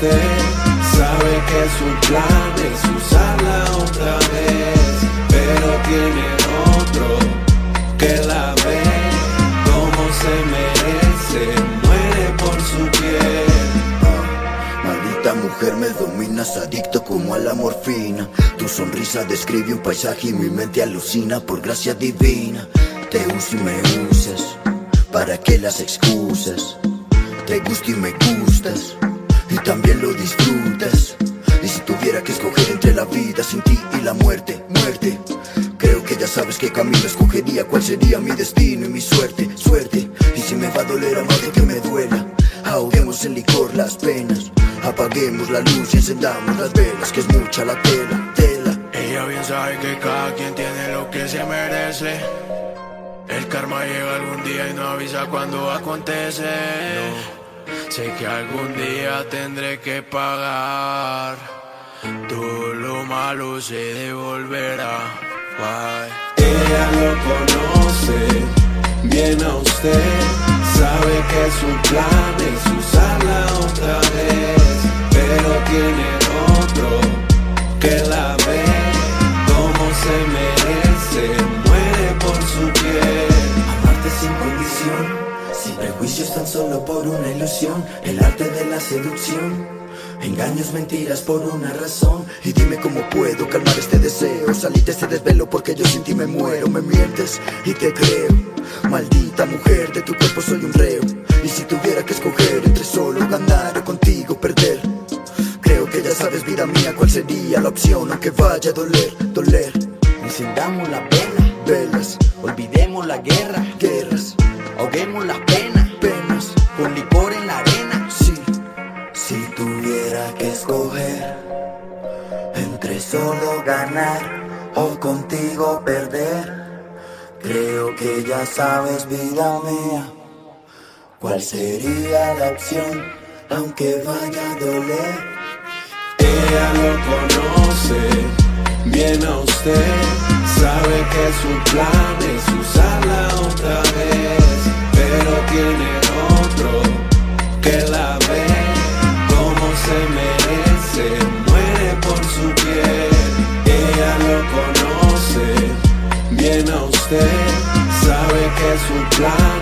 usted, sabe que su plan es usarla otra vez, pero tiene otro que la ve como se merece, muere por su piel. Maldita mujer, me dominas, adicto como a la morfina. Tu sonrisa describe un paisaje y mi mente alucina por gracia divina. Te uso y me usas, ¿para qué las excusas? Te gusto y me gustas, y también lo disfrutas. Y si tuviera que escoger entre la vida sin ti y la muerte, muerte, creo que ya sabes qué camino escogería, cuál sería mi destino y mi suerte, suerte. Y si me va a doler amarte que me duela, ahoguemos en licor las penas, apaguemos la luz y encendamos las velas, que es mucha la tela, tela. Ella bien sabe que cada quien tiene lo que se merece. El karma llega algún día y no avisa cuando acontece. No, sé que algún día tendré que pagar. Todo lo malo se devolverá. Bye. Ella lo conoce bien a usted, sabe que su plan es usarla otra vez, pero tiene otro que la ve como se merece, muere por su piel. Amarte sin condición, sin prejuicios, tan solo por una ilusión. El arte de la seducción, engaños, mentiras por una razón. Y dime cómo puedo calmar este deseo, salir de este desvelo porque yo sin ti me muero. Me mientes y te creo, maldita mujer, de tu cuerpo soy un reo. Y si tuviera que escoger entre solo ganar o contigo perder, creo que ya sabes, vida mía, cuál sería la opción, aunque vaya a doler, doler. Encendamos la vela, Velas, olvidemos la guerra, guerras, ahoguemos las penas, penas, con licor en la arena. sí. Si tuviera que escoger entre solo ganar o contigo perder, creo que ya sabes, vida mía, cuál sería la opción, aunque vaya a doler. Ella lo conoce bien a usted, sabe que su plan es usarla otra vez, pero tiene otro que la ve como se merece, muere por su piel. Ella lo conoce bien a usted, sabe que su plan